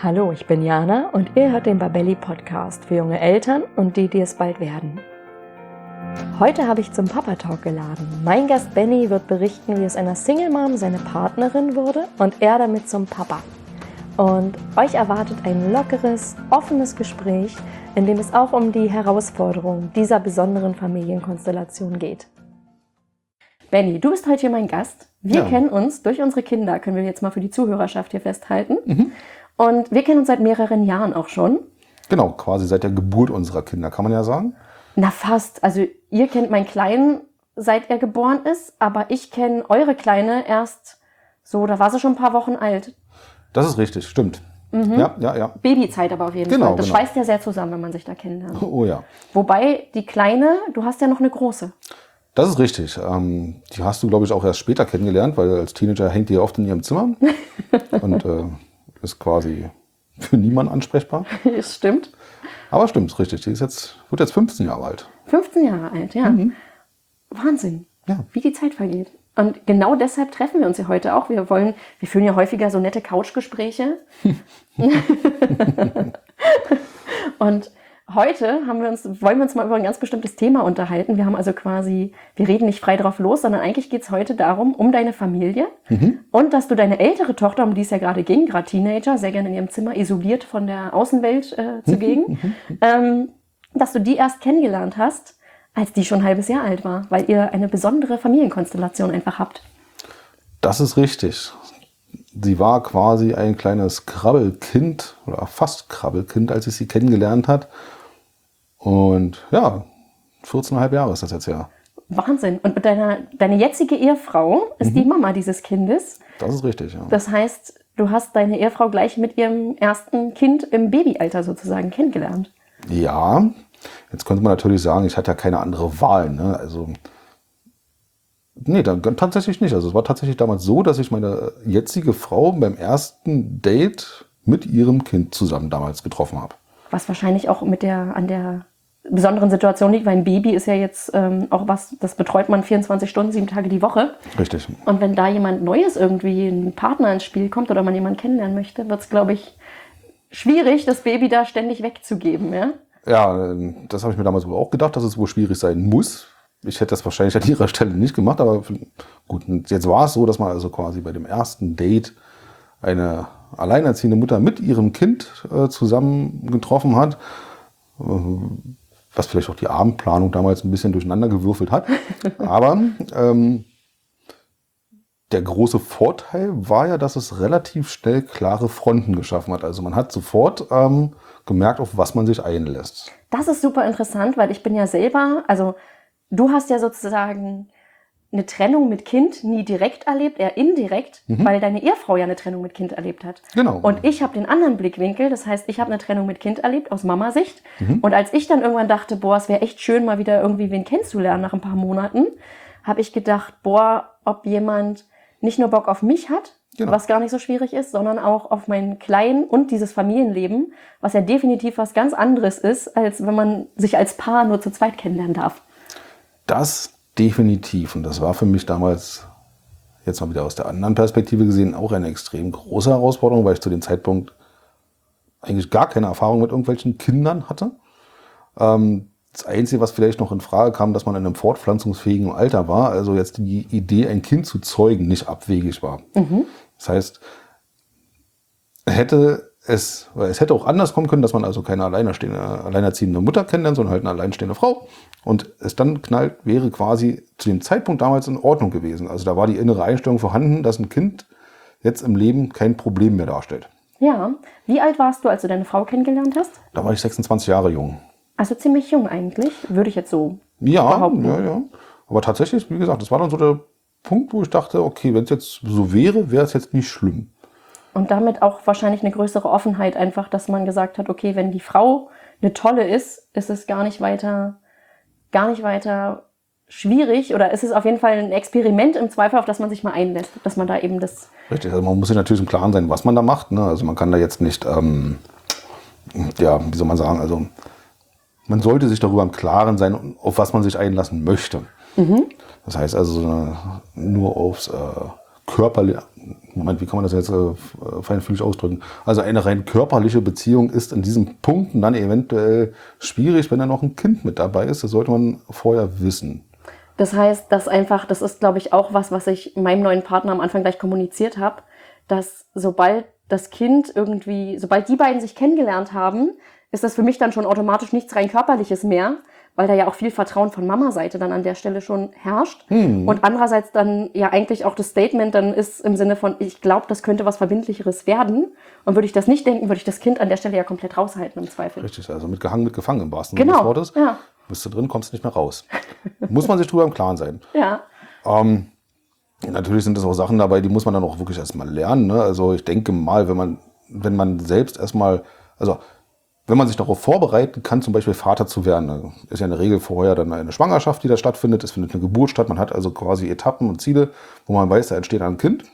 Hallo, ich bin Jana und ihr hört den Babelli Podcast für junge Eltern und die es bald werden. Heute habe ich zum Papa Talk geladen. Mein Gast Benny wird berichten, wie es einer Single Mom seine Partnerin wurde und er damit zum Papa. Und euch erwartet ein lockeres, offenes Gespräch, in dem es auch um die Herausforderungen dieser besonderen Familienkonstellation geht. Benny, du bist heute hier mein Gast. Wir kennen uns durch unsere Kinder, können wir jetzt mal für die Zuhörerschaft hier festhalten. Und wir kennen uns seit mehreren Jahren auch schon. Genau, quasi seit der Geburt unserer Kinder, kann man ja sagen. Na fast. Also ihr kennt meinen Kleinen, seit er geboren ist, aber ich kenne eure Kleine erst so, da war sie schon ein paar Wochen alt. Das ist richtig, stimmt. Ja. Babyzeit aber auf jeden Fall. Das schweißt ja sehr zusammen, wenn man sich da kennenlernt. Oh ja. Wobei die Kleine, du hast ja noch eine große. Das ist richtig. Die hast du, glaube ich, auch erst später kennengelernt, weil als Teenager hängt die oft in ihrem Zimmer und ist quasi für niemanden ansprechbar. Das stimmt. Aber stimmt, richtig. Die wird jetzt 15 Jahre alt. 15 Jahre alt, ja. Wahnsinn, wie die Zeit vergeht. Und genau deshalb treffen wir uns ja heute auch. Wir führen ja häufiger so nette Couchgespräche. Und heute wollen wir uns mal über ein ganz bestimmtes Thema unterhalten. Wir reden nicht frei drauf los, sondern eigentlich geht es heute darum, um deine Familie und dass du deine ältere Tochter, um die es ja gerade ging, gerade Teenager, sehr gerne in ihrem Zimmer isoliert von der Außenwelt zugegen, dass du die erst kennengelernt hast, als die schon ein halbes Jahr alt war, weil ihr eine besondere Familienkonstellation einfach habt. Das ist richtig. Sie war quasi ein kleines Krabbelkind oder fast Krabbelkind, als ich sie kennengelernt hat. Und ja, 14,5 Jahre ist das jetzt ja. Wahnsinn. Und deine jetzige Ehefrau ist die Mama dieses Kindes. Das ist richtig, ja. Das heißt, du hast deine Ehefrau gleich mit ihrem ersten Kind im Babyalter sozusagen kennengelernt. Ja, jetzt könnte man natürlich sagen, ich hatte ja keine andere Wahl, ne? Also nee, dann tatsächlich nicht. Also es war tatsächlich damals so, dass ich meine jetzige Frau beim ersten Date mit ihrem Kind zusammen damals getroffen habe. Was wahrscheinlich auch an der besonderen Situation liegt, weil ein Baby ist ja jetzt auch was, das betreut man 24 Stunden, 7 Tage die Woche. Richtig. Und wenn da jemand Neues irgendwie, ein Partner ins Spiel kommt oder man jemanden kennenlernen möchte, wird es, glaube ich, schwierig, das Baby da ständig wegzugeben, ja? Ja, das habe ich mir damals wohl auch gedacht, dass es wohl schwierig sein muss. Ich hätte das wahrscheinlich an ihrer Stelle nicht gemacht, aber gut, jetzt war es so, dass man also quasi bei dem ersten Date eine alleinerziehende Mutter mit ihrem Kind zusammen getroffen hat, was vielleicht auch die Abendplanung damals ein bisschen durcheinander gewürfelt hat. Aber der große Vorteil war ja, dass es relativ schnell klare Fronten geschaffen hat. Also man hat sofort gemerkt, auf was man sich einlässt. Das ist super interessant, weil ich bin ja selber, also du hast ja sozusagen eine Trennung mit Kind nie direkt erlebt, eher indirekt, weil deine Ehefrau ja eine Trennung mit Kind erlebt hat. Genau. Und ich habe den anderen Blickwinkel, das heißt, ich habe eine Trennung mit Kind erlebt, aus Mama-Sicht. Und als ich dann irgendwann dachte, es wäre echt schön, mal wieder irgendwie wen kennenzulernen nach ein paar Monaten, habe ich gedacht, ob jemand nicht nur Bock auf mich hat, was gar nicht so schwierig ist, sondern auch auf meinen Kleinen und dieses Familienleben, was ja definitiv was ganz anderes ist, als wenn man sich als Paar nur zu zweit kennenlernen darf. Das definitiv. Und das war für mich damals, jetzt mal wieder aus der anderen Perspektive gesehen, auch eine extrem große Herausforderung, weil ich zu dem Zeitpunkt eigentlich gar keine Erfahrung mit irgendwelchen Kindern hatte. Das Einzige, was vielleicht noch in Frage kam, dass man in einem fortpflanzungsfähigen Alter war, also jetzt die Idee, ein Kind zu zeugen, nicht abwegig war. Das heißt, es hätte auch anders kommen können, dass man also keine alleinerziehende Mutter kennenlernt, sondern halt eine alleinstehende Frau. Und es dann knallt, wäre quasi zu dem Zeitpunkt damals in Ordnung gewesen. Also da war die innere Einstellung vorhanden, dass ein Kind jetzt im Leben kein Problem mehr darstellt. Ja. Wie alt warst du, als du deine Frau kennengelernt hast? Da war ich 26 Jahre jung. Also ziemlich jung eigentlich, würde ich jetzt so behaupten. Ja. Aber tatsächlich, wie gesagt, das war dann so der Punkt, wo ich dachte, okay, wenn es jetzt so wäre, wäre es jetzt nicht schlimm. Und damit auch wahrscheinlich eine größere Offenheit einfach, dass man gesagt hat, okay, wenn die Frau eine tolle ist, ist es gar nicht weiter schwierig oder ist es auf jeden Fall ein Experiment im Zweifel, auf das man sich mal einlässt, dass man da eben das... Richtig, also man muss sich natürlich im Klaren sein, was man da macht, ne? Also man kann da jetzt nicht, wie soll man sagen, also man sollte sich darüber im Klaren sein, auf was man sich einlassen möchte. Das heißt also nur aufs Moment, wie kann man das jetzt feinfühlig ausdrücken? Also eine rein körperliche Beziehung ist in diesen Punkten dann eventuell schwierig, wenn da noch ein Kind mit dabei ist. Das sollte man vorher wissen. Das heißt, das ist, glaube ich, auch was ich meinem neuen Partner am Anfang gleich kommuniziert habe, dass sobald die beiden sich kennengelernt haben, ist das für mich dann schon automatisch nichts rein Körperliches mehr, weil da ja auch viel Vertrauen von Mama-Seite dann an der Stelle schon herrscht. Und andererseits dann ja eigentlich auch das Statement dann ist im Sinne von, ich glaube, das könnte was Verbindlicheres werden. Und würde ich das nicht denken, würde ich das Kind an der Stelle ja komplett raushalten im Zweifel. Richtig, also mitgehangen, mitgefangen im wahrsten Sinne des Wortes. Ja. Bist du drin, kommst du nicht mehr raus. Muss man sich drüber im Klaren sein. Ja. Natürlich sind das auch Sachen dabei, die muss man dann auch wirklich erstmal lernen. Ne? Also ich denke mal, wenn man selbst erstmal, also wenn man sich darauf vorbereiten kann, zum Beispiel Vater zu werden, ist ja in der Regel vorher dann eine Schwangerschaft, die da stattfindet, es findet eine Geburt statt, man hat also quasi Etappen und Ziele, wo man weiß, da entsteht ein Kind.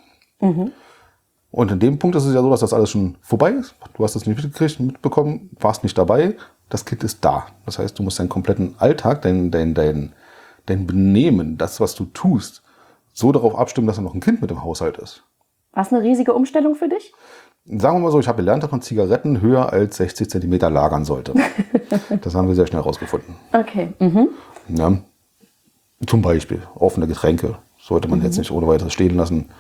Und in dem Punkt ist es ja so, dass das alles schon vorbei ist. Du hast es nicht mitbekommen, warst nicht dabei, das Kind ist da. Das heißt, du musst deinen kompletten Alltag, dein Benehmen, das, was du tust, so darauf abstimmen, dass da noch ein Kind mit im Haushalt ist. War es eine riesige Umstellung für dich? Sagen wir mal so, ich habe gelernt, dass man Zigaretten höher als 60 Zentimeter lagern sollte. Das haben wir sehr schnell rausgefunden. Okay. Ja. Zum Beispiel offene Getränke sollte man jetzt nicht ohne weiteres stehen lassen.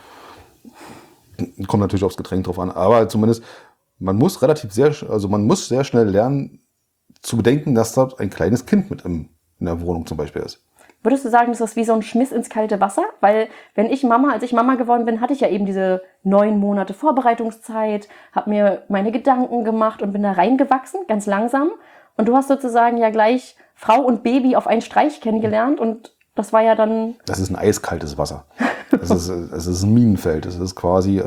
Kommt natürlich aufs Getränk drauf an, aber zumindest man muss sehr schnell lernen zu bedenken, dass dort ein kleines Kind mit in der Wohnung zum Beispiel ist. Würdest du sagen, das ist wie so ein Schmiss ins kalte Wasser? Weil als ich Mama geworden bin, hatte ich ja eben diese 9 Monate Vorbereitungszeit, habe mir meine Gedanken gemacht und bin da reingewachsen, ganz langsam. Und du hast sozusagen ja gleich Frau und Baby auf einen Streich kennengelernt und das war ja dann... Das ist ein eiskaltes Wasser. Es ist ein Minenfeld. Es ist quasi...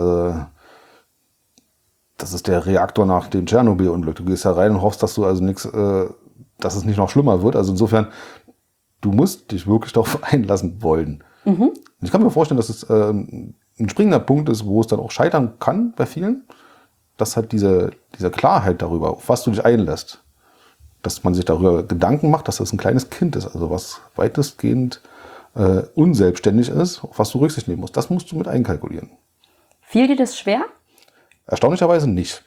das ist der Reaktor nach dem Tschernobyl-Unglück. Du gehst da rein und hoffst, dass du also dass es nicht noch schlimmer wird. Also insofern... Du musst dich wirklich darauf einlassen wollen. Ich kann mir vorstellen, dass es ein springender Punkt ist, wo es dann auch scheitern kann bei vielen, dass halt diese Klarheit darüber, auf was du dich einlässt, dass man sich darüber Gedanken macht, dass das ein kleines Kind ist, also was weitestgehend unselbstständig ist, auf was du Rücksicht nehmen musst. Das musst du mit einkalkulieren. Fiel dir das schwer? Erstaunlicherweise nicht.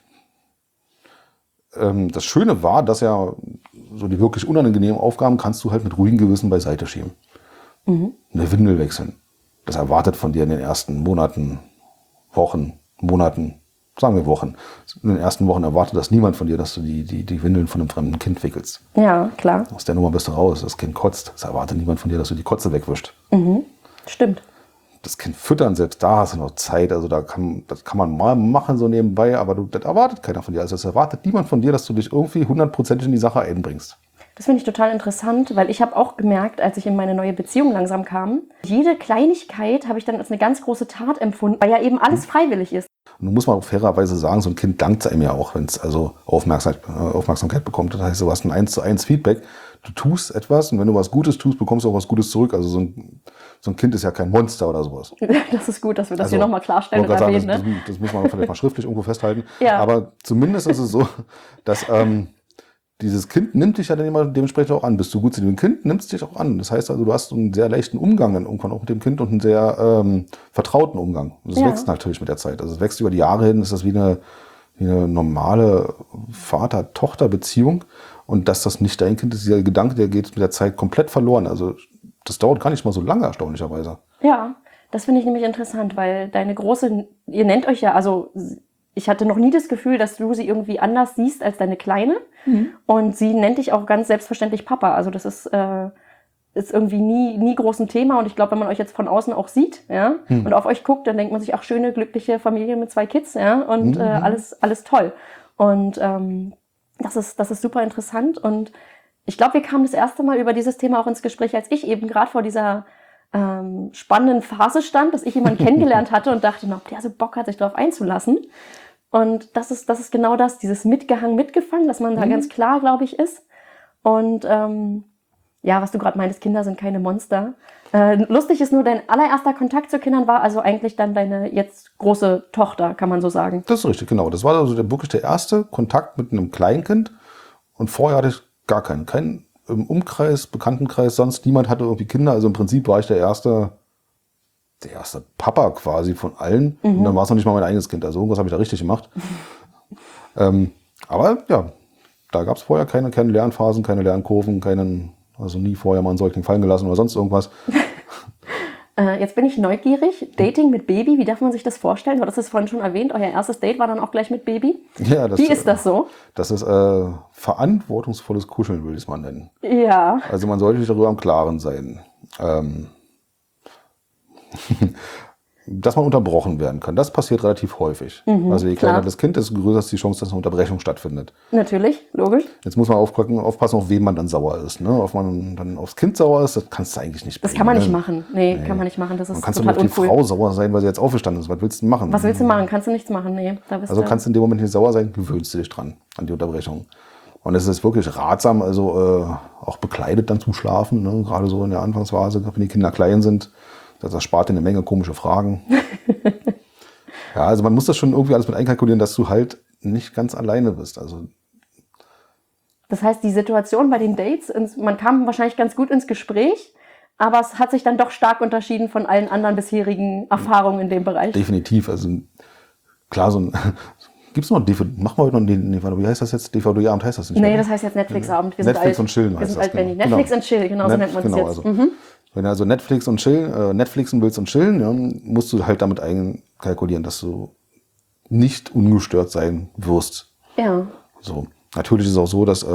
Das Schöne war, dass ja so die wirklich unangenehmen Aufgaben kannst du halt mit ruhigem Gewissen beiseite schieben. Eine Windel wechseln. Das erwartet von dir in den ersten Monaten, sagen wir Wochen. In den ersten Wochen erwartet das niemand von dir, dass du die Windeln von einem fremden Kind wickelst. Ja, klar. Aus der Nummer bist du raus. Das Kind kotzt. Das erwartet niemand von dir, dass du die Kotze wegwischst. Stimmt. Das Kind füttern, selbst da hast du noch Zeit. Also das kann man mal machen so nebenbei, aber das erwartet keiner von dir. Also es erwartet niemand von dir, dass du dich irgendwie 100% in die Sache einbringst. Das finde ich total interessant, weil ich habe auch gemerkt, als ich in meine neue Beziehung langsam kam, jede Kleinigkeit habe ich dann als eine ganz große Tat empfunden, weil ja eben alles freiwillig ist. Und nun muss man auch fairerweise sagen, so ein Kind dankt einem ja auch, wenn es also Aufmerksamkeit bekommt. Das heißt, du hast ein 1:1 Feedback. Du tust etwas und wenn du was Gutes tust, bekommst du auch was Gutes zurück. Also so ein Kind ist ja kein Monster oder sowas. Das ist gut, dass wir das hier nochmal klarstellen und erwähnen. Das muss man vielleicht mal schriftlich irgendwo festhalten. Ja. Aber zumindest ist es so, dass dieses Kind nimmt dich ja dann immer dementsprechend auch an. Bist du gut zu dem Kind, nimmst dich auch an. Das heißt also, du hast einen sehr leichten Umgang dann irgendwann auch mit dem Kind und einen sehr vertrauten Umgang. Und das wächst natürlich mit der Zeit. Also es wächst über die Jahre hin, ist das wie eine normale Vater-Tochter-Beziehung. Und dass das nicht dein Kind ist, dieser Gedanke, der geht mit der Zeit komplett verloren. Also das dauert gar nicht mal so lange, erstaunlicherweise. Ja, das finde ich nämlich interessant, weil deine Große, ihr nennt euch ja, also ich hatte noch nie das Gefühl, dass du sie irgendwie anders siehst als deine Kleine. Und sie nennt dich auch ganz selbstverständlich Papa. Also das ist irgendwie nie groß ein Thema. Und ich glaube, wenn man euch jetzt von außen auch sieht, ja, und auf euch guckt, dann denkt man sich, ach, schöne, glückliche Familie mit 2 Kids, ja, und alles toll. Und das ist super interessant. Und ich glaube, wir kamen das erste Mal über dieses Thema auch ins Gespräch, als ich eben gerade vor dieser spannenden Phase stand, dass ich jemanden kennengelernt hatte und dachte, ob der so Bock hat, sich darauf einzulassen. Und das ist genau das, dieses mitgefangen, dass man da ganz klar, glaube ich, ist. Und ja, was du gerade meintest, Kinder sind keine Monster. Lustig ist nur, dein allererster Kontakt zu Kindern war also eigentlich dann deine jetzt große Tochter, kann man so sagen. Das ist richtig, genau. Das war also wirklich der erste Kontakt mit einem Kleinkind. Und vorher hatte ich gar keinen im Umkreis, Bekanntenkreis, sonst niemand hatte irgendwie Kinder. Also im Prinzip war ich der erste der erste Papa quasi von allen. Und dann war es noch nicht mal mein eigenes Kind. Also irgendwas habe ich da richtig gemacht. Aber ja, da gab es vorher keine Lernphasen, keine Lernkurven, also nie vorher mal einen Säugling fallen gelassen oder sonst irgendwas. Jetzt bin ich neugierig. Dating mit Baby, wie darf man sich das vorstellen? Du hattest es vorhin schon erwähnt, euer erstes Date war dann auch gleich mit Baby. Ja, wie ist das so? Das ist verantwortungsvolles Kuscheln, würde ich es mal nennen. Ja. Also man sollte sich darüber im Klaren sein. Dass man unterbrochen werden kann. Das passiert relativ häufig. Also je kleiner das Kind ist, desto größer ist die Chance, dass eine Unterbrechung stattfindet. Natürlich, logisch. Jetzt muss man aufpassen, auf wen man dann sauer ist. Ne? Ob man dann aufs Kind sauer ist, das kannst du eigentlich nicht bringen. Das kann man nicht machen. Nee, kann man nicht machen. Das ist man total uncool. Kannst du auf die Frau sauer sein, weil sie jetzt aufgestanden ist. Was willst du machen? Was willst du machen? Kannst du nichts machen? Nee. Also kannst du in dem Moment nicht sauer sein, gewöhnst du dich dran an die Unterbrechung. Und es ist wirklich ratsam, also auch bekleidet dann zum Schlafen, ne? Gerade so in der Anfangsphase, wenn die Kinder klein sind. Das spart dir eine Menge komische Fragen. Ja, also man muss das schon irgendwie alles mit einkalkulieren, dass du halt nicht ganz alleine bist. Also das heißt, die Situation bei den Dates, man kam wahrscheinlich ganz gut ins Gespräch, aber es hat sich dann doch stark unterschieden von allen anderen bisherigen Erfahrungen in dem Bereich. Definitiv. Also klar, gibt es noch DVD? Machen wir heute noch einen, wie heißt das jetzt? DVD-Abend heißt das nicht? Nee, das heißt jetzt Netflix-Abend. Netflix und Chillen heißt das. Netflix und Chill, genau so nennt man es jetzt. Also, wenn du also Netflixen willst und chillen, ja, musst du halt damit einkalkulieren, dass du nicht ungestört sein wirst. Ja. So. Natürlich ist es auch so, dass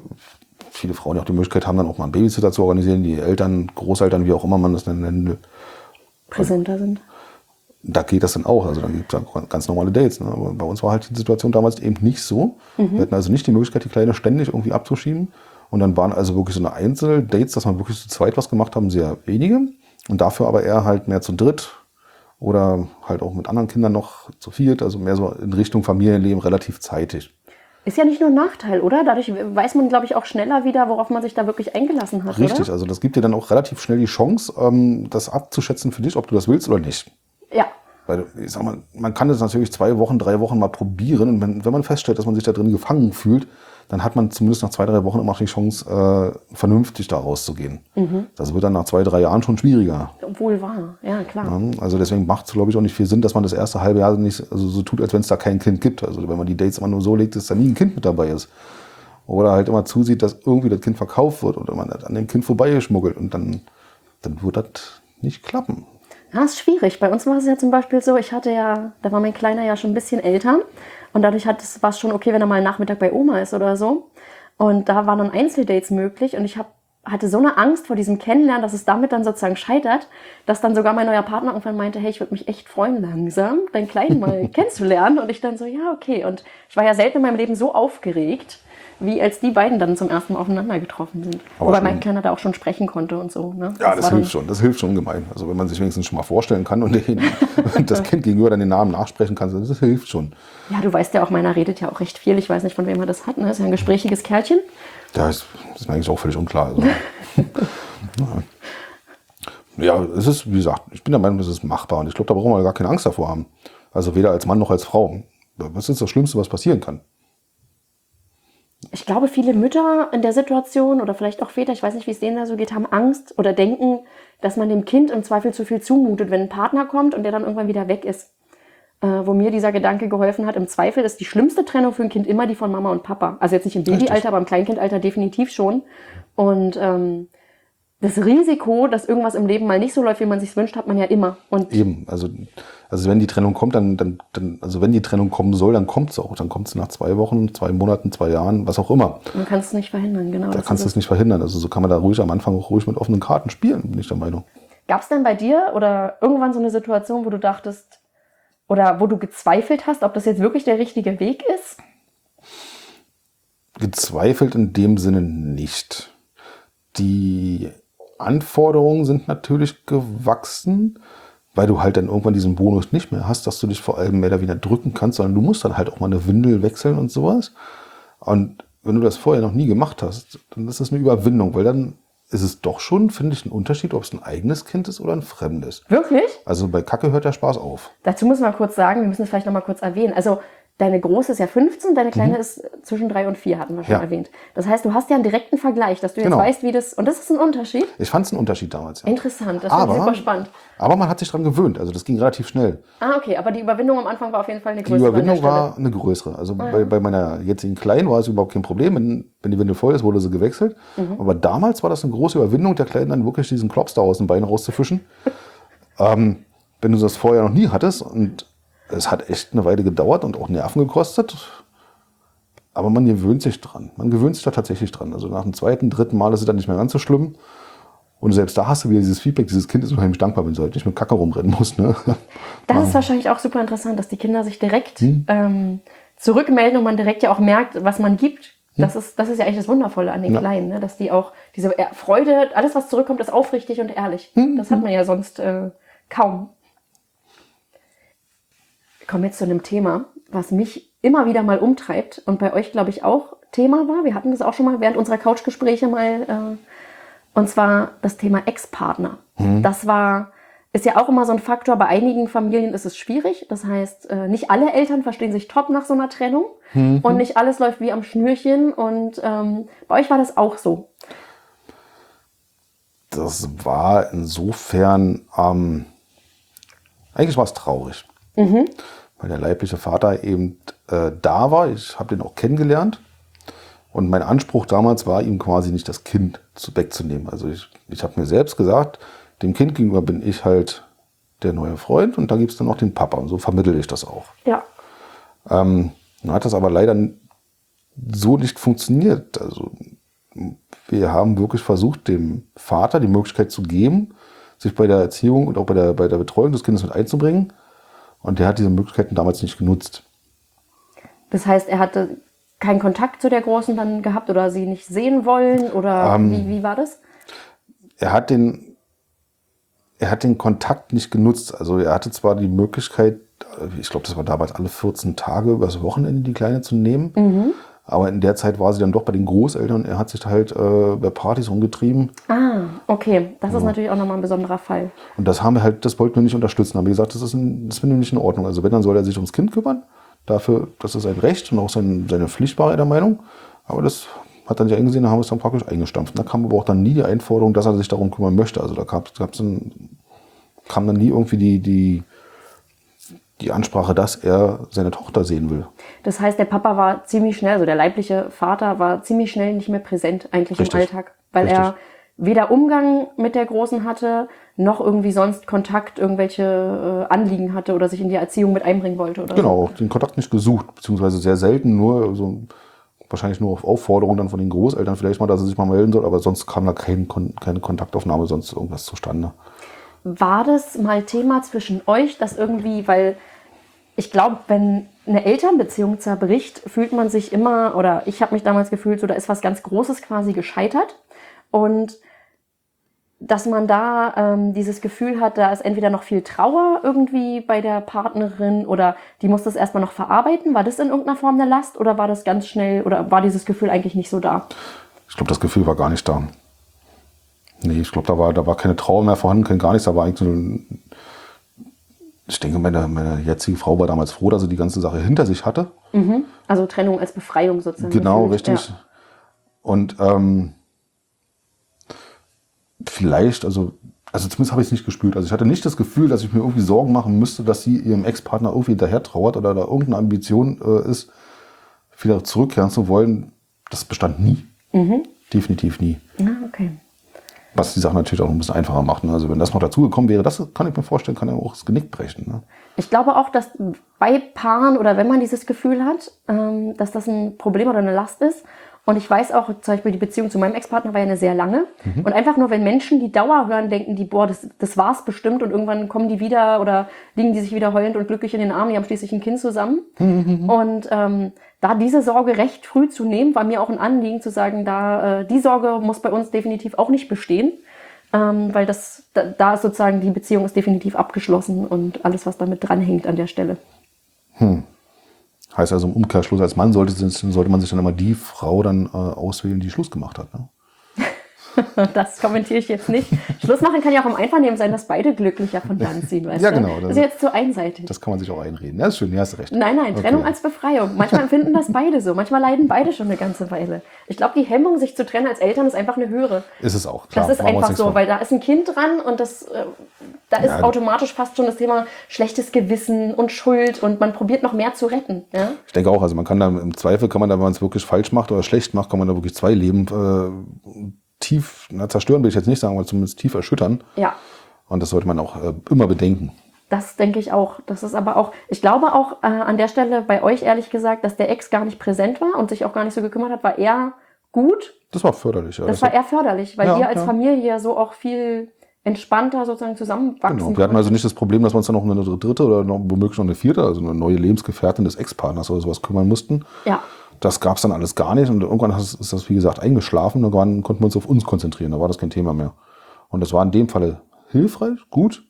viele Frauen ja auch die Möglichkeit haben, dann auch mal einen Babysitter zu organisieren, die Eltern, Großeltern, wie auch immer man das nennen will. Präsenter sind. Da geht das dann auch. Also dann gibt es ja ganz normale Dates. Ne? Aber bei uns war halt die Situation damals eben nicht so. Wir hatten also nicht die Möglichkeit, die Kleine ständig irgendwie abzuschieben. Und dann waren also wirklich so eine Einzeldates, dass man wirklich zu zweit was gemacht haben, sehr wenige. Und dafür aber eher halt mehr zu dritt oder halt auch mit anderen Kindern noch zu viert. Also mehr so in Richtung Familienleben relativ zeitig. Ist ja nicht nur ein Nachteil, oder? Dadurch weiß man, glaube ich, auch schneller wieder, worauf man sich da wirklich eingelassen hat, Richtig, oder? Also das gibt dir dann auch relativ schnell die Chance, das abzuschätzen für dich, ob du das willst oder nicht. Ja. Weil, ich sag mal, man kann das natürlich 2 Wochen, 3 Wochen mal probieren. Und wenn man feststellt, dass man sich da drin gefangen fühlt, dann hat man zumindest nach 2, 3 Wochen immer die Chance, vernünftig da rauszugehen. Das wird dann nach 2, 3 Jahren schon schwieriger. Wohl wahr, ja klar. Ja, also deswegen macht es, glaube ich, auch nicht viel Sinn, dass man das erste halbe Jahr nicht so tut, als wenn es da kein Kind gibt. Also wenn man die Dates immer nur so legt, dass da nie ein Kind mit dabei ist. Oder halt immer zusieht, dass irgendwie das Kind verkauft wird oder man an dem Kind vorbeigeschmuggelt. Und dann wird das nicht klappen. Ja, ist schwierig. Bei uns war es ja zum Beispiel so, da war mein Kleiner ja schon ein bisschen älter und dadurch war es schon okay, wenn er mal einen Nachmittag bei Oma ist oder so. Und da waren dann Einzeldates möglich und ich hatte so eine Angst vor diesem Kennenlernen, dass es damit dann sozusagen scheitert, dass dann sogar mein neuer Partner irgendwann meinte, hey, ich würde mich echt freuen, langsam deinen Kleinen mal kennenzulernen. Und ich dann so, ja, okay. Und ich war ja selten in meinem Leben so aufgeregt, wie als die beiden dann zum ersten Mal aufeinander getroffen sind. Wobei mein Kleiner da auch schon sprechen konnte und so. Ne? Ja, das hilft schon ungemein. Also wenn man sich wenigstens schon mal vorstellen kann und das Kind gegenüber dann den Namen nachsprechen kann, das hilft schon. Ja, du weißt ja auch, meiner redet ja auch recht viel. Ich weiß nicht, von wem er das hat. Ne? Ist ja ein gesprächiges Kerlchen. Ja, das ist mir eigentlich auch völlig unklar. Also. Ja, es ist, wie gesagt, ich bin der Meinung, das ist machbar. Und ich glaube, da brauchen wir gar keine Angst davor haben. Also weder als Mann noch als Frau. Was ist das Schlimmste, was passieren kann? Ich glaube, viele Mütter in der Situation oder vielleicht auch Väter, ich weiß nicht, wie es denen da so geht, haben Angst oder denken, dass man dem Kind im Zweifel zu viel zumutet, wenn ein Partner kommt und der dann irgendwann wieder weg ist. Wo mir dieser Gedanke geholfen hat, im Zweifel ist die schlimmste Trennung für ein Kind immer die von Mama und Papa. Also jetzt nicht im Babyalter, aber im Kleinkindalter definitiv schon. Und das Risiko, dass irgendwas im Leben mal nicht so läuft, wie man sich wünscht, hat man ja immer. Und eben, also wenn die Trennung kommt, also wenn die Trennung kommen soll, dann kommt es auch. Dann kommt es nach 2 Wochen, 2 Monaten, 2 Jahren, was auch immer. Man kann es nicht verhindern, genau. Da kannst du es nicht verhindern. Also so kann man da ruhig am Anfang auch ruhig mit offenen Karten spielen, bin ich der Meinung. Gab es denn bei dir oder irgendwann so eine Situation, wo du dachtest, oder wo du gezweifelt hast, ob das jetzt wirklich der richtige Weg ist? Gezweifelt in dem Sinne nicht. Die Anforderungen sind natürlich gewachsen, weil du halt dann irgendwann diesen Bonus nicht mehr hast, dass du dich vor allem mehr oder weniger drücken kannst, sondern du musst dann halt auch mal eine Windel wechseln und sowas. Und wenn du das vorher noch nie gemacht hast, dann ist das eine Überwindung, weil dann ist es doch schon, finde ich, ein Unterschied, ob es ein eigenes Kind ist oder ein fremdes. Wirklich? Also bei Kacke hört der Spaß auf. Dazu müssen wir kurz sagen, wir müssen es vielleicht noch mal kurz erwähnen. Also deine Große ist ja 15, deine Kleine ist zwischen 3 und 4, hatten wir schon erwähnt. Das heißt, du hast ja einen direkten Vergleich, dass du jetzt weißt, wie das... Und das ist ein Unterschied? Ich fand es einen Unterschied damals, ja. Interessant, das finde ich super spannend. Aber man hat sich daran gewöhnt, also das ging relativ schnell. Ah, okay, aber die Überwindung am Anfang war auf jeden Fall eine größere. Die Überwindung war eine größere. Also bei meiner jetzigen Kleinen war es überhaupt kein Problem. Wenn die Windel voll ist, wurde sie gewechselt. Aber damals war das eine große Überwindung, der Kleinen dann wirklich diesen Klops da aus dem Bein rauszufischen. Wenn du das vorher noch nie hattest, und es hat echt eine Weile gedauert und auch Nerven gekostet, aber man gewöhnt sich dran. Man gewöhnt sich da tatsächlich dran. Also nach dem zweiten, dritten Mal ist es dann nicht mehr ganz so schlimm. Und selbst da hast du wieder dieses Feedback, dieses Kind ist unheimlich dankbar, wenn du halt nicht mit Kacke rumrennen musst. Ne? Das ist wahrscheinlich auch super interessant, dass die Kinder sich direkt zurückmelden und man direkt ja auch merkt, was man gibt. Das ist ja eigentlich das Wundervolle an den Kleinen, ne? Dass die auch diese Freude, alles was zurückkommt, ist aufrichtig und ehrlich. Das hat man ja sonst kaum. Kommen wir jetzt zu einem Thema, was mich immer wieder mal umtreibt und bei euch, glaube ich, auch Thema war. Wir hatten das auch schon mal während unserer Couchgespräche mal, und zwar das Thema Ex-Partner. Das ist ja auch immer so ein Faktor. Bei einigen Familien ist es schwierig. Das heißt, nicht alle Eltern verstehen sich top nach so einer Trennung und nicht alles läuft wie am Schnürchen. Und bei euch war das auch so. Das war insofern, eigentlich war es traurig. Weil der leibliche Vater eben da war. Ich habe den auch kennengelernt. Und mein Anspruch damals war, ihm quasi nicht das Kind wegzunehmen. Also ich habe mir selbst gesagt, dem Kind gegenüber bin ich halt der neue Freund und da gibt es dann noch den Papa. Und so vermittle ich das auch. Ja. Dann hat das aber leider so nicht funktioniert. Also wir haben wirklich versucht, dem Vater die Möglichkeit zu geben, sich bei der Erziehung und auch bei der Betreuung des Kindes mit einzubringen. Und der hat diese Möglichkeiten damals nicht genutzt. Das heißt, er hatte keinen Kontakt zu der Großen dann gehabt oder sie nicht sehen wollen? Oder wie war das? Er hat den Kontakt nicht genutzt. Also er hatte zwar die Möglichkeit, ich glaube, das war damals alle 14 Tage übers Wochenende die Kleine zu nehmen. Aber in der Zeit war sie dann doch bei den Großeltern. Er hat sich halt bei Partys rumgetrieben. Ah, okay. Das ist natürlich auch nochmal ein besonderer Fall. Und das wollten wir nicht unterstützen. Haben wir gesagt, das finden wir nicht in Ordnung. Also wenn, dann soll er sich ums Kind kümmern. Dafür, das ist sein Recht und auch seine Pflicht, war er der Meinung. Aber das hat er nicht eingesehen, da haben wir es dann praktisch eingestampft. Da kam aber auch dann nie die Einforderung, dass er sich darum kümmern möchte. Also da kam dann nie irgendwie die Ansprache, dass er seine Tochter sehen will. Das heißt, der Papa war ziemlich schnell, also der leibliche Vater war ziemlich schnell nicht mehr präsent eigentlich im Alltag, weil er weder Umgang mit der Großen hatte, noch irgendwie sonst Kontakt, irgendwelche Anliegen hatte oder sich in die Erziehung mit einbringen wollte. Oder genau, den Kontakt nicht gesucht, beziehungsweise sehr selten, wahrscheinlich nur auf Aufforderung dann von den Großeltern vielleicht mal, dass er sich mal melden soll, aber sonst kam da keine Kontaktaufnahme, sonst irgendwas zustande. War das mal Thema zwischen euch, dass irgendwie, weil ich glaube, wenn eine Elternbeziehung zerbricht, fühlt man sich immer, oder ich habe mich damals gefühlt, so da ist was ganz Großes quasi gescheitert und dass man da dieses Gefühl hat, da ist entweder noch viel Trauer irgendwie bei der Partnerin oder die muss das erstmal noch verarbeiten. War das in irgendeiner Form eine Last oder war das ganz schnell oder war dieses Gefühl eigentlich nicht so da? Ich glaube, das Gefühl war gar nicht da. Nee, ich glaube, da war keine Trauer mehr vorhanden, kein gar nichts. Da war eigentlich so ich denke, meine jetzige Frau war damals froh, dass sie die ganze Sache hinter sich hatte. Also Trennung als Befreiung sozusagen. Genau, richtig. Ja. Und vielleicht, also zumindest habe ich es nicht gespürt. Also ich hatte nicht das Gefühl, dass ich mir irgendwie Sorgen machen müsste, dass sie ihrem Ex-Partner irgendwie hinterher trauert oder da irgendeine Ambition ist, wieder zurückkehren zu wollen. Das bestand nie. Definitiv nie. Ah, okay. Was die Sache natürlich auch ein bisschen einfacher macht. Ne? Also wenn das noch dazugekommen wäre, das kann ich mir vorstellen, kann ja auch das Genick brechen. Ne? Ich glaube auch, dass bei Paaren oder wenn man dieses Gefühl hat, dass das ein Problem oder eine Last ist. Und ich weiß auch, zum Beispiel die Beziehung zu meinem Ex-Partner war ja eine sehr lange. Und einfach nur, wenn Menschen die Dauer hören, denken die, boah, das war's bestimmt. Und irgendwann kommen die wieder oder liegen die sich wieder heulend und glücklich in den Armen. Die haben schließlich ein Kind zusammen. Und da diese Sorge recht früh zu nehmen, war mir auch ein Anliegen zu sagen, die Sorge muss bei uns definitiv auch nicht bestehen. Weil da ist sozusagen die Beziehung ist definitiv abgeschlossen und alles, was damit dranhängt an der Stelle. Heißt also im Umkehrschluss, als Mann sollte man sich dann immer die Frau dann auswählen, die Schluss gemacht hat. Ne? Das kommentiere ich jetzt nicht. Schluss machen kann ja auch im Einvernehmen sein, dass beide glücklich davon Land ziehen, weißt Ja, du? genau. Das ist jetzt zu einseitig. Das kann man sich auch einreden. Ja, ist schön, ja, hast recht. Nein, Trennung als Befreiung. Manchmal empfinden das beide so. Manchmal leiden beide schon eine ganze Weile. Ich glaube, die Hemmung, sich zu trennen als Eltern, ist einfach eine höhere. Ist es auch, klar. Das ist einfach so, weil da ist ein Kind dran und da ist automatisch fast schon das Thema schlechtes Gewissen und Schuld und man probiert noch mehr zu retten. Ja? Ich denke auch, also man kann da im Zweifel, wenn man es wirklich falsch macht oder schlecht macht, kann man da wirklich 2 Leben tief, zerstören will ich jetzt nicht sagen, aber zumindest tief erschüttern. Ja. Und das sollte man auch immer bedenken. Das denke ich auch. Das ist aber auch, ich glaube auch an der Stelle bei euch ehrlich gesagt, dass der Ex gar nicht präsent war und sich auch gar nicht so gekümmert hat, war eher gut. Das war förderlich. Ja. Das war eher förderlich, weil ihr als Familie ja so auch viel entspannter sozusagen zusammenwachsen. Genau. Wir hatten also nicht das Problem, dass wir uns dann noch um eine dritte oder noch, womöglich noch eine vierte, also eine neue Lebensgefährtin des Ex-Partners oder sowas kümmern mussten. Ja. Das gab es dann alles gar nicht und irgendwann ist das, wie gesagt, eingeschlafen und dann konnten wir uns auf uns konzentrieren, da war das kein Thema mehr. Und das war in dem Falle hilfreich, gut.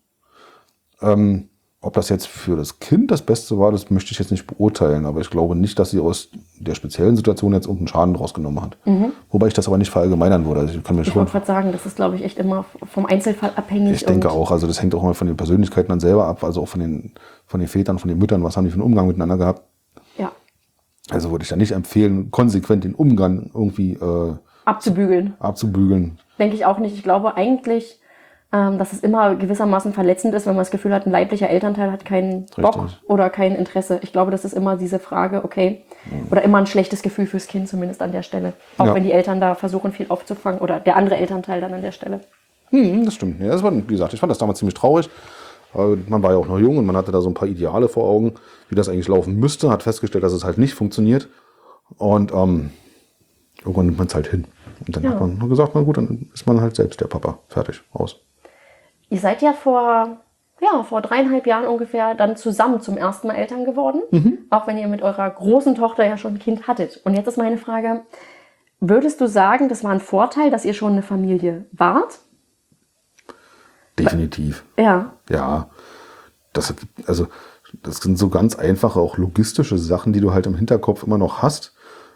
Ob das jetzt für das Kind das Beste war, das möchte ich jetzt nicht beurteilen, aber ich glaube nicht, dass sie aus der speziellen Situation jetzt irgendeinen Schaden draus genommen hat. Wobei ich das aber nicht verallgemeinern würde. Also ich wollte gerade sagen, das ist, glaube ich, echt immer vom Einzelfall abhängig. Ich denke auch, also das hängt auch immer von den Persönlichkeiten dann selber ab, also auch von den Vätern, von den Müttern, was haben die für einen Umgang miteinander gehabt. Ja. Also würde ich da nicht empfehlen, konsequent den Umgang irgendwie abzubügeln. Denke ich auch nicht. Ich glaube eigentlich, dass es immer gewissermaßen verletzend ist, wenn man das Gefühl hat, ein leiblicher Elternteil hat keinen Bock oder kein Interesse. Ich glaube, das ist immer diese Frage, okay, oder immer ein schlechtes Gefühl fürs Kind, zumindest an der Stelle. Auch wenn die Eltern da versuchen, viel aufzufangen oder der andere Elternteil dann an der Stelle. Das stimmt. Ja, das war, wie gesagt, ich fand das damals ziemlich traurig. Man war ja auch noch jung und man hatte da so ein paar Ideale vor Augen, wie das eigentlich laufen müsste, hat festgestellt, dass es halt nicht funktioniert. Und irgendwann nimmt man es halt hin. Und dann hat man gesagt, na gut, dann ist man halt selbst der Papa. Fertig, aus. Ihr seid ja vor 3,5 Jahren ungefähr dann zusammen zum ersten Mal Eltern geworden. Auch wenn ihr mit eurer großen Tochter ja schon ein Kind hattet. Und jetzt ist meine Frage, würdest du sagen, das war ein Vorteil, dass ihr schon eine Familie wart? Definitiv. Ja. Ja. Das sind so ganz einfache, auch logistische Sachen, die du halt im Hinterkopf immer noch hast.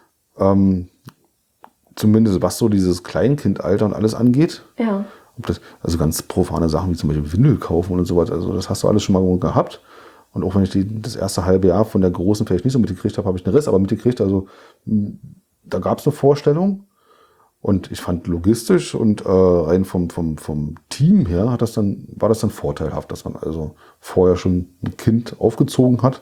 Zumindest was so dieses Kleinkindalter und alles angeht. Ja. Also ganz profane Sachen wie zum Beispiel Windel kaufen und so weiter. Also das hast du alles schon mal gehabt. Und auch wenn ich das erste halbe Jahr von der Großen vielleicht nicht so mitgekriegt habe, habe ich einen Riss, aber mitgekriegt. Also da gab es eine Vorstellung. Und ich fand logistisch und rein vom Team her war das dann vorteilhaft, dass man also vorher schon ein Kind aufgezogen hat.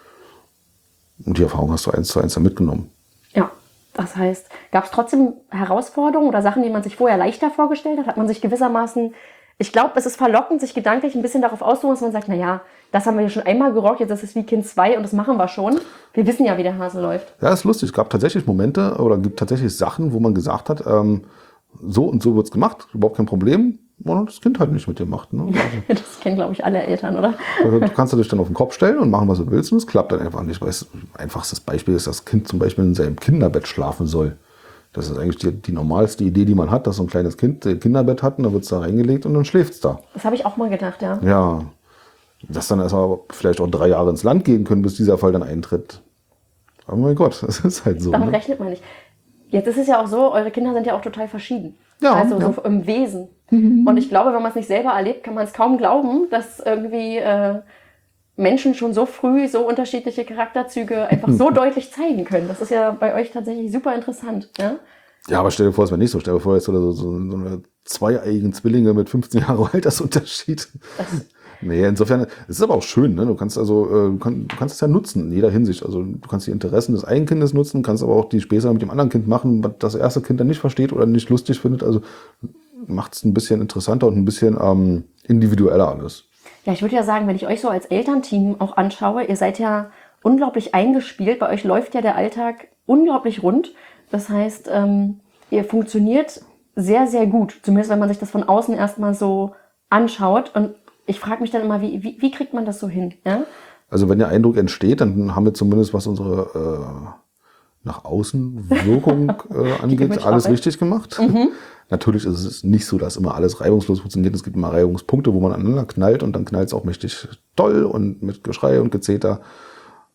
Und die Erfahrung hast du 1:1 dann mitgenommen. Ja. Das heißt, gab es trotzdem Herausforderungen oder Sachen, die man sich vorher leichter vorgestellt hat? Hat man sich gewissermaßen, ich glaube, es ist verlockend, sich gedanklich ein bisschen darauf auszuruhen, dass man sagt, naja, das haben wir ja schon einmal gerockt, jetzt ist es wie Kind 2 und das machen wir schon. Wir wissen ja, wie der Hase läuft. Ja, ist lustig. Es gab tatsächlich Momente oder gibt tatsächlich Sachen, wo man gesagt hat, so und so wird's gemacht, überhaupt kein Problem. Und das Kind halt nicht mit dir macht. Ne? Also, das kennen, glaube ich, alle Eltern, oder? Also, du kannst dich dann auf den Kopf stellen und machen, was du willst, und es klappt dann einfach nicht. Weil einfachstes Beispiel ist, dass das Kind zum Beispiel in seinem Kinderbett schlafen soll. Das ist eigentlich die normalste Idee, die man hat, dass so ein kleines Kind ein Kinderbett hat und dann wird es da reingelegt und dann schläft es da. Das habe ich auch mal gedacht, ja. Ja, dass dann erstmal vielleicht auch 3 Jahre ins Land gehen können, bis dieser Fall dann eintritt. Aber mein Gott, das ist halt so. Damit rechnet man nicht. Jetzt ist es ja auch so, eure Kinder sind ja auch total verschieden. Ja, also so im Wesen. Und ich glaube, wenn man es nicht selber erlebt, kann man es kaum glauben, dass irgendwie Menschen schon so früh so unterschiedliche Charakterzüge einfach so deutlich zeigen können. Das ist ja bei euch tatsächlich super interessant. Ja, ja, aber stell dir vor, es wäre nicht so. Stell dir vor, jetzt so eine zweieigen Zwillinge mit 15 Jahre Altersunterschied. Nee, insofern, es ist aber auch schön, ne? Du kannst du kannst es ja nutzen in jeder Hinsicht. Also du kannst die Interessen des einen Kindes nutzen, kannst aber auch die Späße mit dem anderen Kind machen, was das erste Kind dann nicht versteht oder nicht lustig findet. Also macht es ein bisschen interessanter und ein bisschen individueller alles. Ja, ich würde ja sagen, wenn ich euch so als Elternteam auch anschaue, ihr seid ja unglaublich eingespielt. Bei euch läuft ja der Alltag unglaublich rund. Das heißt, ihr funktioniert sehr, sehr gut. Zumindest, wenn man sich das von außen erstmal so anschaut. Und ich frage mich dann immer, wie kriegt man das so hin? Ja? Also wenn der Eindruck entsteht, dann haben wir zumindest, was unsere nach außen Wirkung angeht, alles richtig gemacht. Natürlich ist es nicht so, dass immer alles reibungslos funktioniert. Es gibt immer Reibungspunkte, wo man aneinander knallt und dann knallt es auch mächtig toll und mit Geschrei und Gezeter.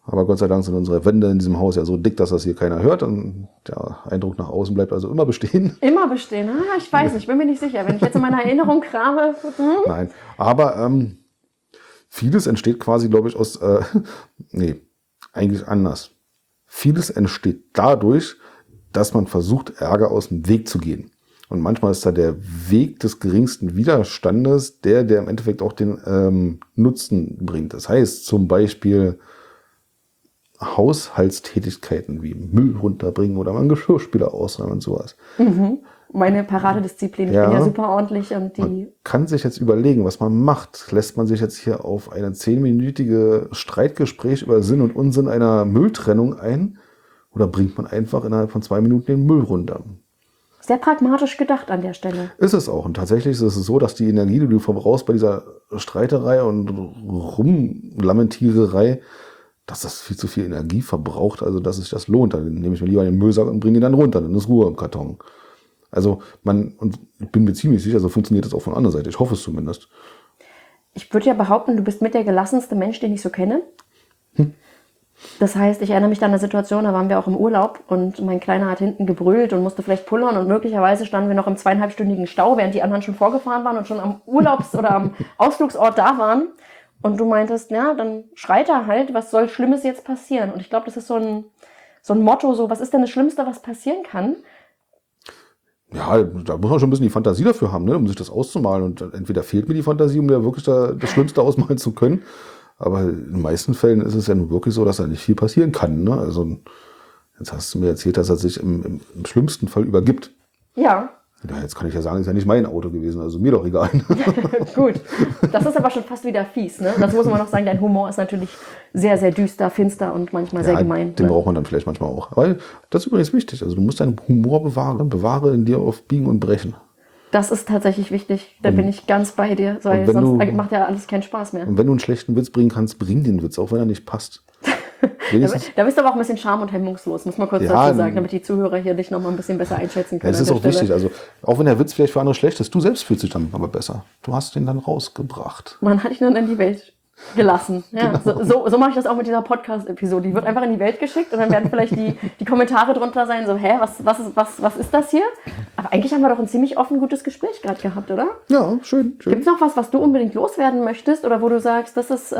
Aber Gott sei Dank sind unsere Wände in diesem Haus ja so dick, dass das hier keiner hört. Und der Eindruck nach außen bleibt also immer bestehen. Immer bestehen. Ich weiß nicht, ich bin mir nicht sicher. Wenn ich jetzt in meiner Erinnerung krame. Nein, aber vieles entsteht quasi, glaube ich, aus... eigentlich anders. Vieles entsteht dadurch, dass man versucht, Ärger aus dem Weg zu gehen. Und manchmal ist da der Weg des geringsten Widerstandes der im Endeffekt auch den Nutzen bringt. Das heißt zum Beispiel Haushaltstätigkeiten wie Müll runterbringen oder mal einen Geschirrspüler ausräumen und sowas. Mhm. Meine Paradedisziplin. Ich bin ja super ordentlich. Und man kann sich jetzt überlegen, was man macht. Lässt man sich jetzt hier auf eine 10-minütige Streitgespräch über Sinn und Unsinn einer Mülltrennung ein? Oder bringt man einfach innerhalb von 2 Minuten den Müll runter? Sehr pragmatisch gedacht an der Stelle. Ist es auch. Und tatsächlich ist es so, dass die Energie, die du verbrauchst bei dieser Streiterei und Rumlamentiererei, dass das viel zu viel Energie verbraucht, also dass sich das lohnt. Dann nehme ich mir lieber den Müllsack und bringe ihn dann runter, dann ist Ruhe im Karton. Also und ich bin mir ziemlich sicher, so funktioniert das auch von der anderen Seite. Ich hoffe es zumindest. Ich würde ja behaupten, du bist mit der gelassenste Mensch, den ich so kenne. Das heißt, ich erinnere mich an eine Situation, da waren wir auch im Urlaub und mein Kleiner hat hinten gebrüllt und musste vielleicht pullern und möglicherweise standen wir noch im 2,5-stündigen Stau, während die anderen schon vorgefahren waren und schon am oder am Ausflugsort da waren. Und du meintest, ja, dann schreit er halt, was soll Schlimmes jetzt passieren? Und ich glaube, das ist so ein Motto, so, was ist denn das Schlimmste, was passieren kann? Ja, da muss man schon ein bisschen die Fantasie dafür haben, ne, um sich das auszumalen. Und entweder fehlt mir die Fantasie, um ja wirklich das Schlimmste ausmalen zu können. Aber in den meisten Fällen ist es ja nun wirklich so, dass da nicht viel passieren kann. Ne? Also jetzt hast du mir erzählt, dass er sich im schlimmsten Fall übergibt. Ja. Ja, jetzt kann ich ja sagen, ist ja nicht mein Auto gewesen, also mir doch egal. Gut, das ist aber schon fast wieder fies, ne? Das muss man noch sagen, dein Humor ist natürlich sehr, sehr düster, finster und manchmal sehr gemein. Den ne? braucht man dann vielleicht manchmal auch. Weil das ist übrigens wichtig, also du musst deinen Humor bewahren, bewahre in dir auf Biegen und Brechen. Das ist tatsächlich wichtig, da bin ich ganz bei dir, weil sonst macht ja alles keinen Spaß mehr. Und wenn du einen schlechten Witz bringen kannst, bring den Witz, auch wenn er nicht passt. Da bist du aber auch ein bisschen charm- und hemmungslos, muss man kurz dazu sagen, damit die Zuhörer hier dich noch mal ein bisschen besser einschätzen können. Das ist auch wichtig, also auch wenn der Witz vielleicht für andere schlecht ist, du selbst fühlst dich dann aber besser. Du hast den dann rausgebracht. Man hat dich dann in die Welt gelassen. Ja, genau. So mache ich das auch mit dieser Podcast-Episode. Die wird einfach in die Welt geschickt und dann werden vielleicht die Kommentare drunter sein, so, was ist das hier? Aber eigentlich haben wir doch ein ziemlich offen gutes Gespräch gerade gehabt, oder? Ja, schön. Gibt es noch was du unbedingt loswerden möchtest oder wo du sagst, das ist...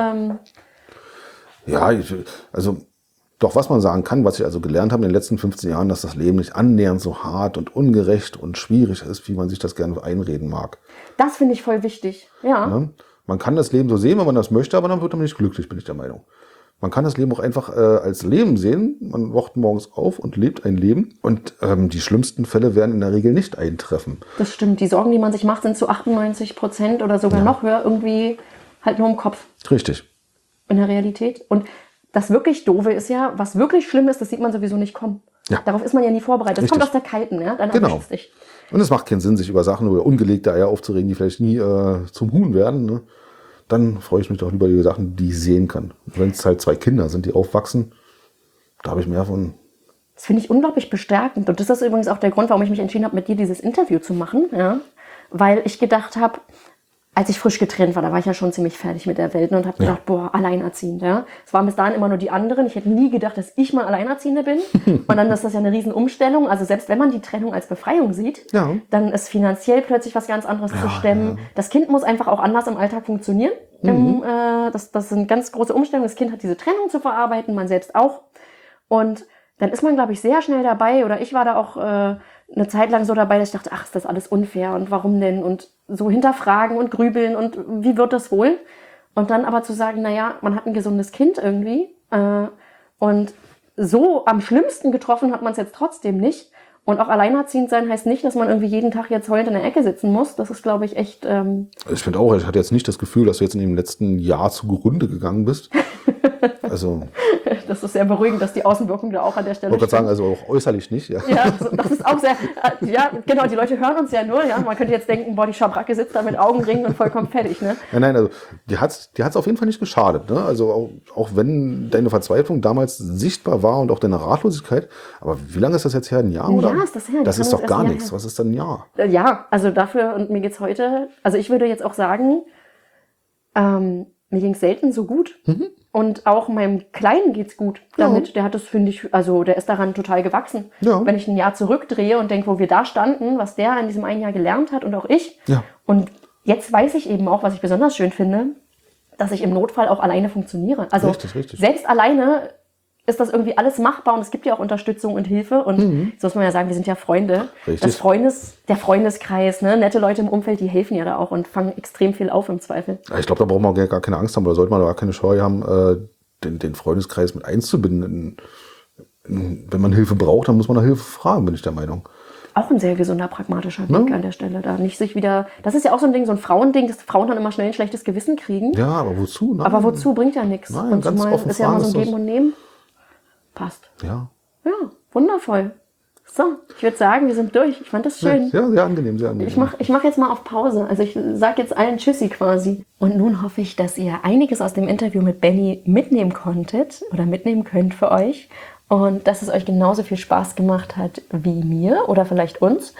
Ja, also doch, was man sagen kann, was ich also gelernt habe in den letzten 15 Jahren, dass das Leben nicht annähernd so hart und ungerecht und schwierig ist, wie man sich das gerne einreden mag. Das finde ich voll wichtig, ja. Man kann das Leben so sehen, wenn man das möchte, aber dann wird man nicht glücklich, bin ich der Meinung. Man kann das Leben auch einfach als Leben sehen. Man wacht morgens auf und lebt ein Leben. Und die schlimmsten Fälle werden in der Regel nicht eintreffen. Das stimmt. Die Sorgen, die man sich macht, sind zu 98% oder sogar noch höher irgendwie halt nur im Kopf. Richtig. In der Realität. Und das wirklich Doofe ist ja, was wirklich schlimm ist, das sieht man sowieso nicht kommen. Ja. Darauf ist man ja nie vorbereitet. Das Richtig. kommt aus der Kalten, ja? Dann Genau. erwischt dich. Und es macht keinen Sinn, sich über Sachen oder ungelegte Eier aufzuregen, die vielleicht nie zum Huhn werden. Ne? Dann freue ich mich doch lieber über Sachen, die ich sehen kann. Wenn es halt 2 Kinder sind, die aufwachsen, da habe ich mehr von. Das finde ich unglaublich bestärkend. Und das ist übrigens auch der Grund, warum ich mich entschieden habe, mit dir dieses Interview zu machen. Ja? Weil ich gedacht habe, als ich frisch getrennt war, da war ich ja schon ziemlich fertig mit der Welt und habe gedacht, boah, alleinerziehend. Ja? Es waren bis dahin immer nur die anderen. Ich hätte nie gedacht, dass ich mal Alleinerziehende bin. Und dann ist das ja eine Riesen-Umstellung. Also selbst wenn man die Trennung als Befreiung sieht, dann ist finanziell plötzlich was ganz anderes zu stemmen. Ja. Das Kind muss einfach auch anders im Alltag funktionieren. Das sind ganz große Umstellungen. Das Kind hat diese Trennung zu verarbeiten, man selbst auch. Und dann ist man, glaube ich, sehr schnell dabei. Oder ich war da auch eine Zeit lang so dabei, dass ich dachte, ach, ist das alles unfair und warum denn? Und so hinterfragen und grübeln und wie wird das wohl? Und dann aber zu sagen, naja, man hat ein gesundes Kind irgendwie und so am schlimmsten getroffen hat man es jetzt trotzdem nicht. Und auch alleinerziehend sein heißt nicht, dass man irgendwie jeden Tag jetzt heulend in der Ecke sitzen muss. Das ist, glaube ich, echt... Ich finde auch, ich hatte jetzt nicht das Gefühl, dass du jetzt in dem letzten Jahr zugrunde gegangen bist. Also... Das ist sehr beruhigend, dass die Außenwirkung da auch an der Stelle Ich wollte gerade sagen, also auch äußerlich nicht. Ja, ja das ist auch sehr... Ja, genau, die Leute hören uns ja nur. Ja, man könnte jetzt denken, boah, die Schabracke sitzt da mit Augenringen und vollkommen fertig. Ne? Nein, also die hat's auf jeden Fall nicht geschadet. Ne? Also auch wenn deine Verzweiflung damals sichtbar war und auch deine Ratlosigkeit. Aber wie lange ist das jetzt her? Ein Jahr? Oder? Ja, ist das her. Das ist doch gar nichts. Was ist denn ein Jahr? Ja, also dafür, und mir geht's heute... Also ich würde jetzt auch sagen, mir ging's selten so gut. Und auch meinem Kleinen geht's gut damit. Der hat das, finde ich, also der ist daran total gewachsen. Ja. Wenn ich ein Jahr zurückdrehe und denke, wo wir da standen, was der in diesem einen Jahr gelernt hat und auch ich. Ja. Und jetzt weiß ich eben auch, was ich besonders schön finde, dass ich im Notfall auch alleine funktioniere. Also Richtig. selbst alleine ist das irgendwie alles machbar und es gibt ja auch Unterstützung und Hilfe. Und so muss man ja sagen, wir sind ja Freunde. Richtig. Der Freundeskreis, ne? Nette Leute im Umfeld, die helfen ja da auch und fangen extrem viel auf im Zweifel. Ich glaube, da braucht man gar keine Angst haben oder sollte man gar keine Scheu haben, den Freundeskreis mit einzubinden. Wenn man Hilfe braucht, dann muss man nach Hilfe fragen, bin ich der Meinung. Auch ein sehr gesunder, pragmatischer Weg an der Stelle. Da nicht sich wieder, das ist ja auch so ein Ding, so ein Frauending, dass Frauen dann immer schnell ein schlechtes Gewissen kriegen. Ja, aber wozu? Nein. Aber wozu, bringt ja nichts. Nein, Und ganz zumal offen ist ja immer so ein fragen ist Geben und Nehmen. Passt. Ja. Ja, wundervoll. So, ich würde sagen, wir sind durch. Ich fand das schön. Ja, sehr angenehm, sehr angenehm. Ich mach jetzt mal auf Pause. Also ich sage jetzt allen Tschüssi quasi. Und nun hoffe ich, dass ihr einiges aus dem Interview mit Benny mitnehmen konntet oder mitnehmen könnt für euch. Und dass es euch genauso viel Spaß gemacht hat wie mir oder vielleicht uns.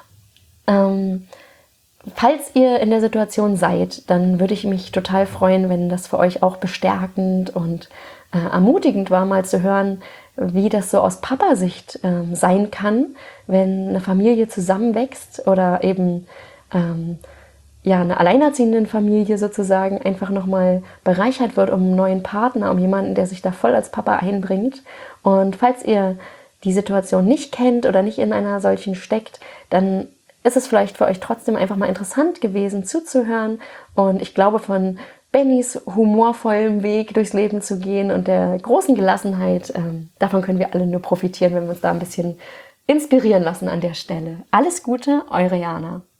Falls ihr in der Situation seid, dann würde ich mich total freuen, wenn das für euch auch bestärkend und ermutigend war, mal zu hören, wie das so aus Papa-Sicht sein kann, wenn eine Familie zusammenwächst oder eben eine alleinerziehenden Familie sozusagen einfach nochmal bereichert wird um einen neuen Partner, um jemanden, der sich da voll als Papa einbringt. Und falls ihr die Situation nicht kennt oder nicht in einer solchen steckt, dann ist es vielleicht für euch trotzdem einfach mal interessant gewesen zuzuhören. Und ich glaube, von Bennys humorvollem Weg durchs Leben zu gehen und der großen Gelassenheit, davon können wir alle nur profitieren, wenn wir uns da ein bisschen inspirieren lassen an der Stelle. Alles Gute, eure Jana.